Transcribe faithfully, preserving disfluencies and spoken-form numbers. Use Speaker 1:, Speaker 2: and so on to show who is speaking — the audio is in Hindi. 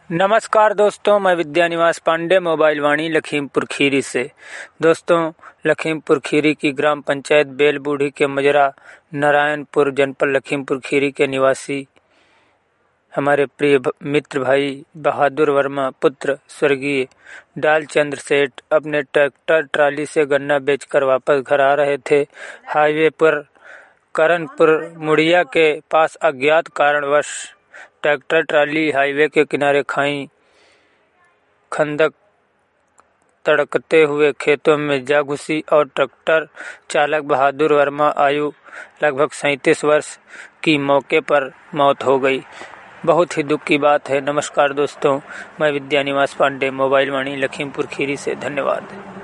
Speaker 1: नमस्कार दोस्तों, मैं विद्या निवास पांडे मोबाइल वाणी लखीमपुर खीरी से। दोस्तों, लखीमपुर खीरी की ग्राम पंचायत बेलबूढ़ी के मजरा नारायणपुर जनपद लखीमपुर खीरी के निवासी हमारे प्रिय मित्र भाई बहादुर वर्मा पुत्र स्वर्गीय डालचंद्र सेठ अपने ट्रैक्टर ट्राली से गन्ना बेचकर वापस घर आ रहे थे। हाईवे पर करनपुर मुड़िया के पास अज्ञात कारणवश ट्रैक्टर ट्राली हाईवे के किनारे खाई खंदक तड़कते हुए खेतों में जा घुसी और ट्रैक्टर चालक बहादुर वर्मा आयु लगभग सैंतीस वर्ष की मौके पर मौत हो गई। बहुत ही दुख की बात है। नमस्कार दोस्तों, मैं विद्या निवास पांडे मोबाइल वाणी लखीमपुर खीरी से। धन्यवाद।